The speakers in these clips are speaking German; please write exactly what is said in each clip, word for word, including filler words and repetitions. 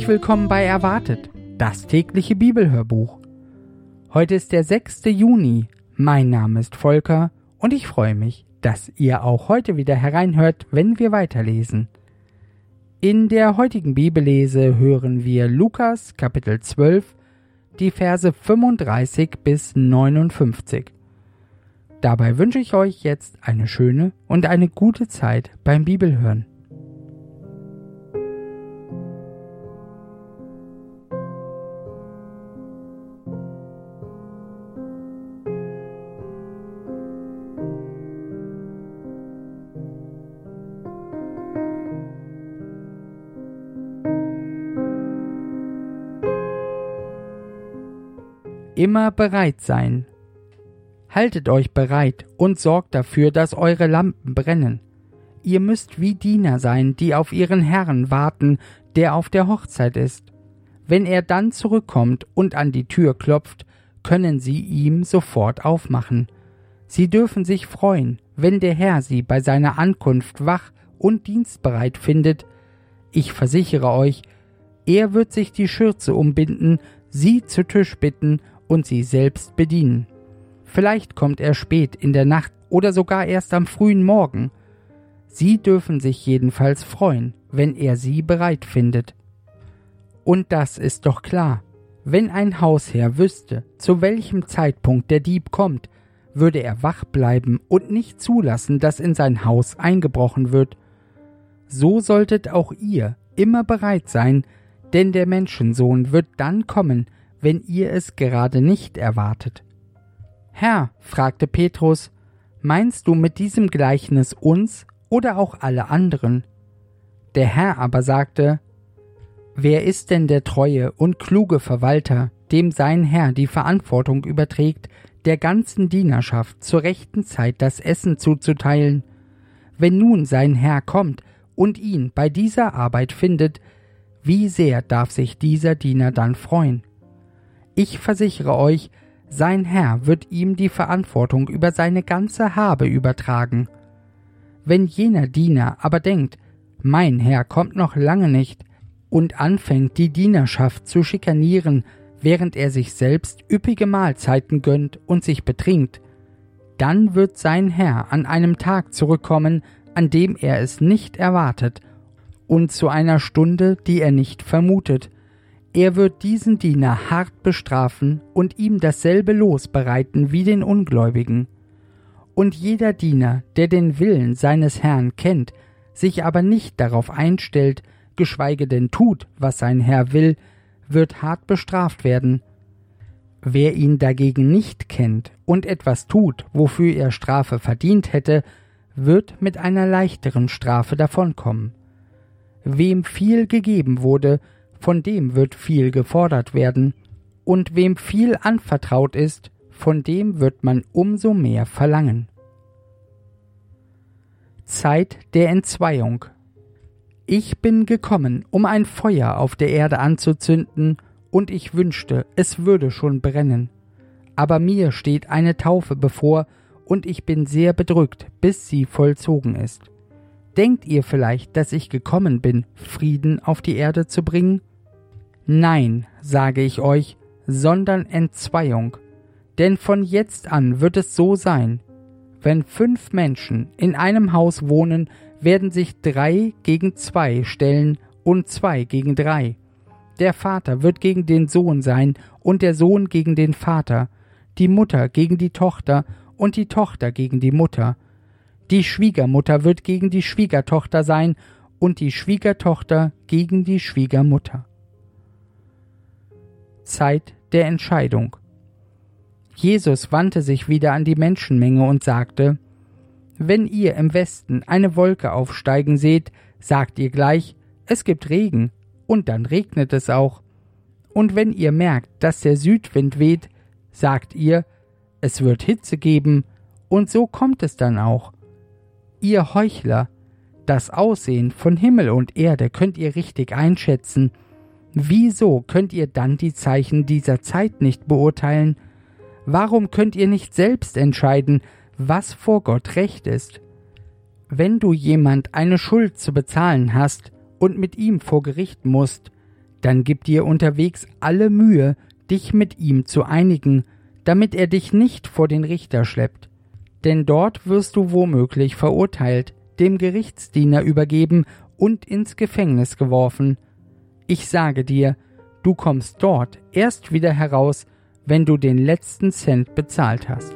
Herzlich willkommen bei Erwartet, das tägliche Bibelhörbuch. Heute ist der sechste Juni. Mein Name ist Volker und ich freue mich, dass ihr auch heute wieder hereinhört, wenn wir weiterlesen. In der heutigen Bibellese hören wir Lukas Kapitel zwölf, die Verse fünfunddreißig bis neunundfünfzig. Dabei wünsche ich euch jetzt eine schöne und eine gute Zeit beim Bibelhören. Immer bereit sein. Haltet euch bereit und sorgt dafür, dass eure Lampen brennen. Ihr müsst wie Diener sein, die auf ihren Herrn warten, der auf der Hochzeit ist. Wenn er dann zurückkommt und an die Tür klopft, können sie ihm sofort aufmachen. Sie dürfen sich freuen, wenn der Herr sie bei seiner Ankunft wach und dienstbereit findet. Ich versichere euch, er wird sich die Schürze umbinden, sie zu Tisch bitten und sie selbst bedienen. Vielleicht kommt er spät in der Nacht oder sogar erst am frühen Morgen. Sie dürfen sich jedenfalls freuen, wenn er sie bereit findet. Und das ist doch klar. Wenn ein Hausherr wüsste, zu welchem Zeitpunkt der Dieb kommt, würde er wach bleiben und nicht zulassen, dass in sein Haus eingebrochen wird. So solltet auch ihr immer bereit sein, denn der Menschensohn wird dann kommen, wenn ihr es gerade nicht erwartet. Herr, fragte Petrus, meinst du mit diesem Gleichnis uns oder auch alle anderen? Der Herr aber sagte, wer ist denn der treue und kluge Verwalter, dem sein Herr die Verantwortung überträgt, der ganzen Dienerschaft zur rechten Zeit das Essen zuzuteilen? Wenn nun sein Herr kommt und ihn bei dieser Arbeit findet, wie sehr darf sich dieser Diener dann freuen? Ich versichere euch, sein Herr wird ihm die Verantwortung über seine ganze Habe übertragen. Wenn jener Diener aber denkt, mein Herr kommt noch lange nicht, und anfängt die Dienerschaft zu schikanieren, während er sich selbst üppige Mahlzeiten gönnt und sich betrinkt, dann wird sein Herr an einem Tag zurückkommen, an dem er es nicht erwartet, und zu einer Stunde, die er nicht vermutet. Er wird diesen Diener hart bestrafen und ihm dasselbe Los bereiten wie den Ungläubigen. Und jeder Diener, der den Willen seines Herrn kennt, sich aber nicht darauf einstellt, geschweige denn tut, was sein Herr will, wird hart bestraft werden. Wer ihn dagegen nicht kennt und etwas tut, wofür er Strafe verdient hätte, wird mit einer leichteren Strafe davonkommen. Wem viel gegeben wurde, von dem wird viel gefordert werden, und wem viel anvertraut ist, von dem wird man umso mehr verlangen. Zeit der Entzweiung. Ich bin gekommen, um ein Feuer auf der Erde anzuzünden, und ich wünschte, es würde schon brennen. Aber mir steht eine Taufe bevor, und ich bin sehr bedrückt, bis sie vollzogen ist. Denkt ihr vielleicht, dass ich gekommen bin, Frieden auf die Erde zu bringen? Nein, sage ich euch, sondern Entzweiung. Denn von jetzt an wird es so sein, wenn fünf Menschen in einem Haus wohnen, werden sich drei gegen zwei stellen und zwei gegen drei. Der Vater wird gegen den Sohn sein und der Sohn gegen den Vater, die Mutter gegen die Tochter und die Tochter gegen die Mutter. Die Schwiegermutter wird gegen die Schwiegertochter sein und die Schwiegertochter gegen die Schwiegermutter. Zeit der Entscheidung. Jesus wandte sich wieder an die Menschenmenge und sagte, wenn ihr im Westen eine Wolke aufsteigen seht, sagt ihr gleich, es gibt Regen, und dann regnet es auch. Und wenn ihr merkt, dass der Südwind weht, sagt ihr, es wird Hitze geben, und so kommt es dann auch. Ihr Heuchler, das Aussehen von Himmel und Erde könnt ihr richtig einschätzen. Wieso könnt ihr dann die Zeichen dieser Zeit nicht beurteilen? Warum könnt ihr nicht selbst entscheiden, was vor Gott recht ist? Wenn du jemand eine Schuld zu bezahlen hast und mit ihm vor Gericht musst, dann gib dir unterwegs alle Mühe, dich mit ihm zu einigen, damit er dich nicht vor den Richter schleppt. Denn dort wirst du womöglich verurteilt, dem Gerichtsdiener übergeben und ins Gefängnis geworfen. Ich sage dir, du kommst dort erst wieder heraus, wenn du den letzten Cent bezahlt hast.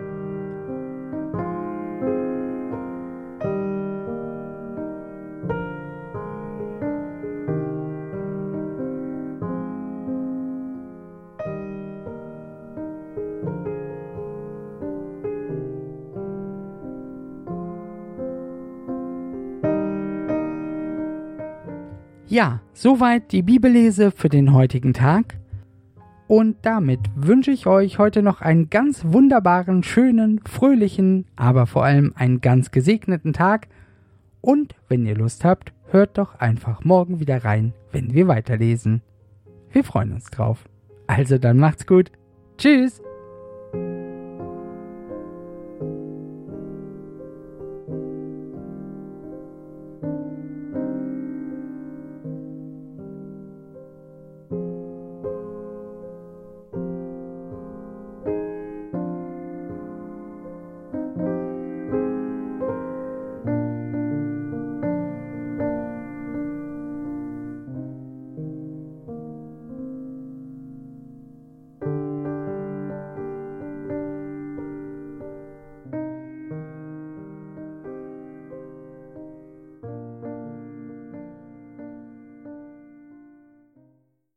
Ja, soweit die Bibellese für den heutigen Tag. Und damit wünsche ich euch heute noch einen ganz wunderbaren, schönen, fröhlichen, aber vor allem einen ganz gesegneten Tag. Und wenn ihr Lust habt, hört doch einfach morgen wieder rein, wenn wir weiterlesen. Wir freuen uns drauf. Also dann macht's gut. Tschüss!